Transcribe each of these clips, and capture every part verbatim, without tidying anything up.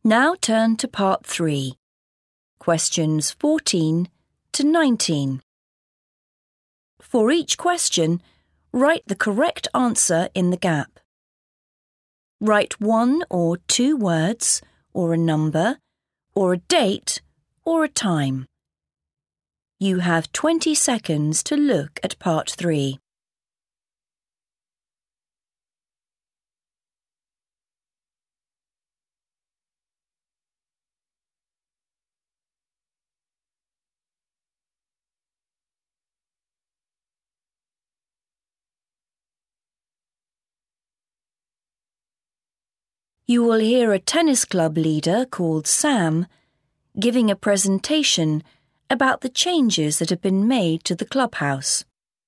Now turn to part three, questions fourteen to nineteen. For each question, write the correct answer in the gap. Write one or two words, or a number, or a date, or a time. You have twenty seconds to look at part three. You will hear a tennis club leader called Sam giving a presentation about the changes that have been made to the clubhouse.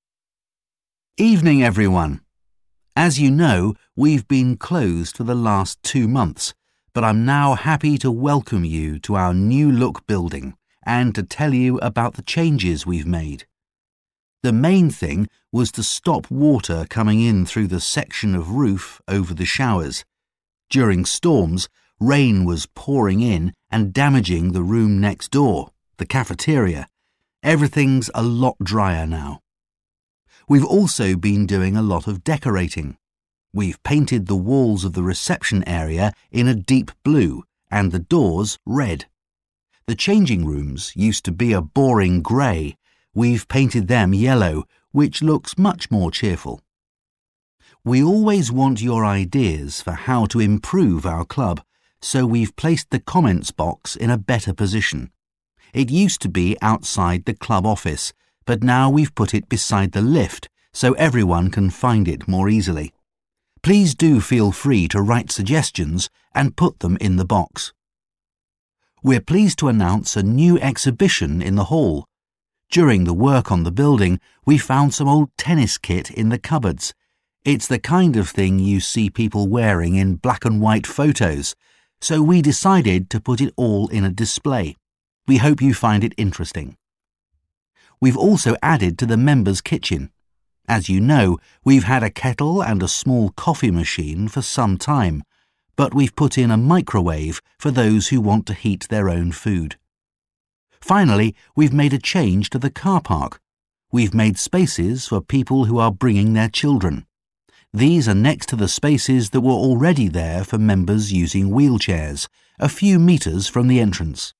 Evening, everyone. As you know, we've been closed for the last two months, but I'm now happy to welcome you to our new look building and to tell you about the changes we've made. The main thing was to stop water coming in through the section of roof over the showers. During storms, rain was pouring in and damaging the room next door, the cafeteria. Everything's a lot drier now. We've also been doing a lot of decorating. We've painted the walls of the reception area in a deep blue and the doors red. The changing rooms used to be a boring grey. We've painted them yellow, which looks much more cheerful. We always want your ideas for how to improve our club, so we've placed the comments box in a better position. It used to be outside the club office, but now we've put it beside the lift so everyone can find it more easily. Please do feel free to write suggestions and put them in the box. We're pleased to announce a new exhibition in the hall. During the work on the building, we found some old tennis kit in the cupboards. It's the kind of thing you see people wearing in black and white photos, so we decided to put it all in a display. We hope you find it interesting. We've also added to the members' kitchen. As you know, we've had a kettle and a small coffee machine for some time, but we've put in a microwave for those who want to heat their own food. Finally, we've made a change to the car park. We've made spaces for people who are bringing their children. These are next to the spaces that were already there for members using wheelchairs, a few metres from the entrance.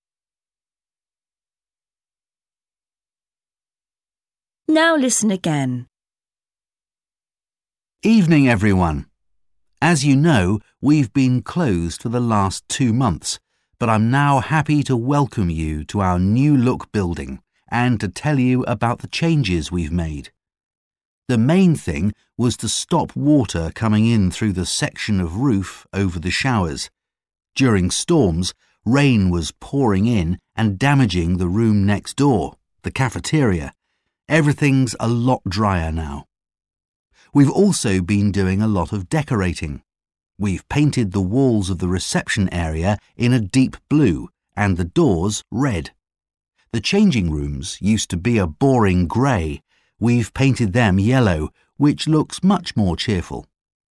Now listen again. Evening, everyone. As you know, we've been closed for the last two months, but I'm now happy to welcome you to our new look building and to tell you about the changes we've made. The main thing was to stop water coming in through the section of roof over the showers. During storms, rain was pouring in and damaging the room next door, the cafeteria. Everything's a lot drier now. We've also been doing a lot of decorating. We've painted the walls of the reception area in a deep blue and the doors red. The changing rooms used to be a boring grey. We've painted them yellow, which looks much more cheerful.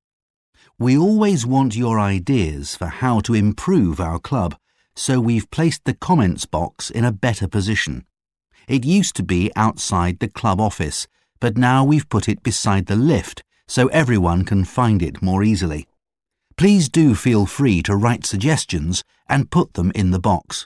We always want your ideas for how to improve our club, so we've placed the comments box in a better position. It used to be outside the club office, but now we've put it beside the lift so everyone can find it more easily. Please do feel free to write suggestions and put them in the box.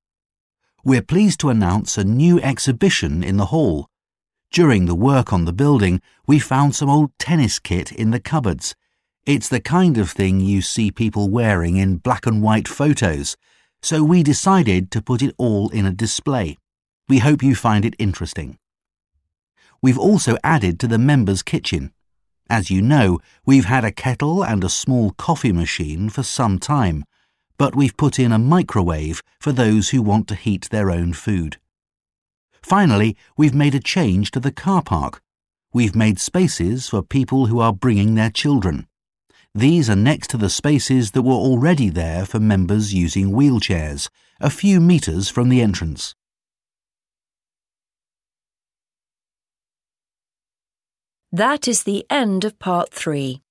We're pleased to announce a new exhibition in the hall. During the work on the building, we found some old tennis kit in the cupboards. It's the kind of thing you see people wearing in black and white photos, so we decided to put it all in a display. We hope you find it interesting. We've also added to the members' kitchen. As you know, we've had a kettle and a small coffee machine for some time, but we've put in a microwave for those who want to heat their own food. Finally, we've made a change to the car park. We've made spaces for people who are bringing their children. These are next to the spaces that were already there for members using wheelchairs, a few metres from the entrance. That is the end of part three.